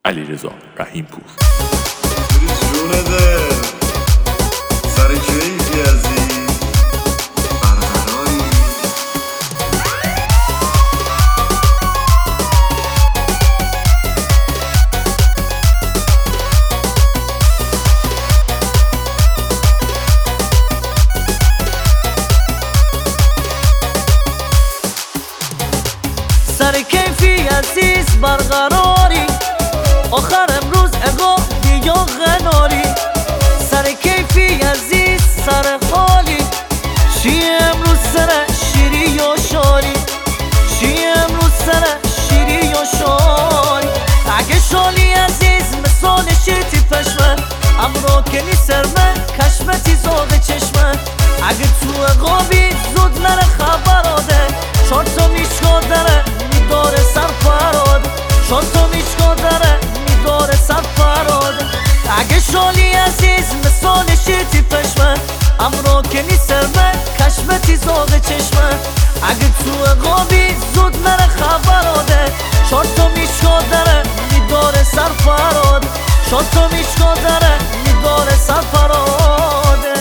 علیرضا رحیم‌پور. جون دل سر کیفی عزیز برقراری سر کیفی عزیز برقراری آخر امروز اگا یا غناری سر کیفی عزیز سر حالی چی امروز سر شیری یا شاری چی امروز سر شیری یا شاری اگه شالی عزیز مثال شیتی پشمه امرا کنی سرمه کشمتی زاده چشمه اگه تو اقابی زود نره خبراده شارتا میشکا داره میداره سر پراده شارتا میشکا داره میداره سر پراده اگه شالی عزیز مثال شیتی پشمه امرا کنی سرمه کشمتی زاده چشمه اگه تو اقابی زود نره خبراده شارتا میشکا داره میداره سر پراده شارتا میشکا داره میداره سر پراده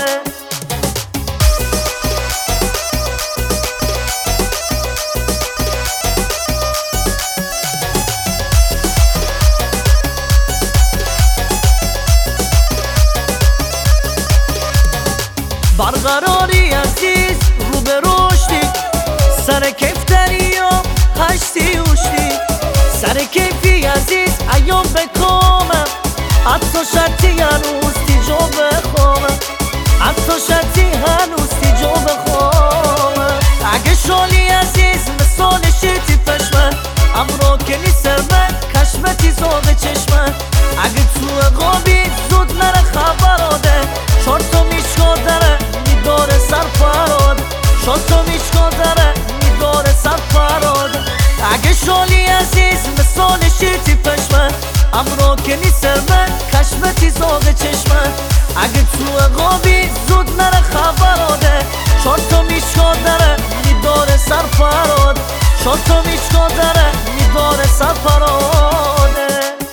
برقراری عزیز رو به رشدی سر کیفتری و هشتی اوشتی سر کیفی عزیز ایام بکامم حتی شرطی هنوز تیجا بخوامم حتی شرطی هنوز تیجا بخوامم اگه شالی عزیز مثال شیتی پشمه امرا کنی سرمه کشمتی زاده چشمه اگه تو اقابی زود نره خبراده شارتا میشکا داره میداره سر پراده شارتا میشکا داره میداره سر پراده اگه شالی عزیز مثال شیتی پشمه امرا کنی سرمه کشمتی زاده چشمه اگه تو اقابی زود نره خبراده شارتا میشکا داره میداره سر پراده شارتا میشکا داره میداره سر پراده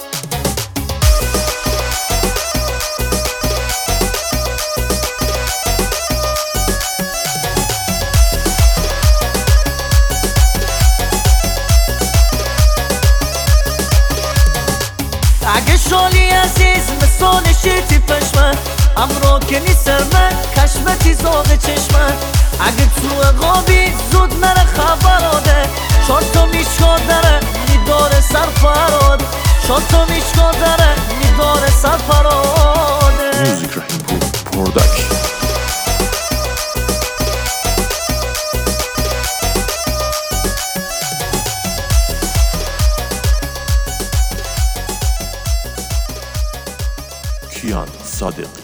اگه شالی عزیز مثال شیتی پشمه امرا کنی سرمه کشمتی زاده چشمه اگه تو اقابی زود نره خبراده شارتا میشکا داره میداره سر پراده شارتا میشکا داره میداره سر پراده میوزیک رحیم‌پور پروداکشن. کیان صادق.